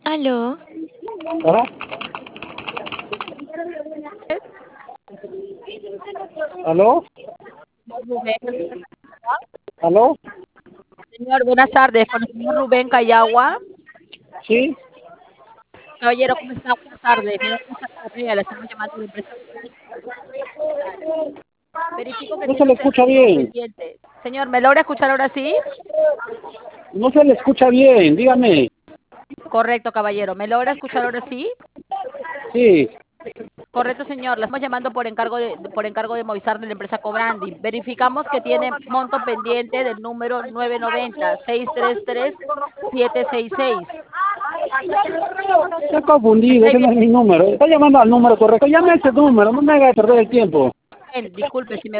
Aló, ¿Aló? ¿Aló? Rubén. ¿Aló? Señor, buenas tardes. Con el señor Rubén Cayagua. ¿Sí? Caballero, ¿cómo está? Buenas tardes. Mi nombre es Ana Correa, le estamos llamando de la empresa. Verifico que No se tiene le usted escucha monto bien. pendiente. Señor, ¿me logra escuchar ahora sí? No se le escucha bien, dígame. Correcto, caballero. ¿Me logra escuchar ahora sí? Sí. Correcto, señor. Le estamos llamando por encargo de Movistar de la empresa Cobrandi. Verificamos que tiene monto pendiente del número 990-633-766. Está confundido, ¿Está ese no bien? es mi número. Está llamando al número correcto. Llame a ese número, no me haga perder el tiempo. Disculpe, si me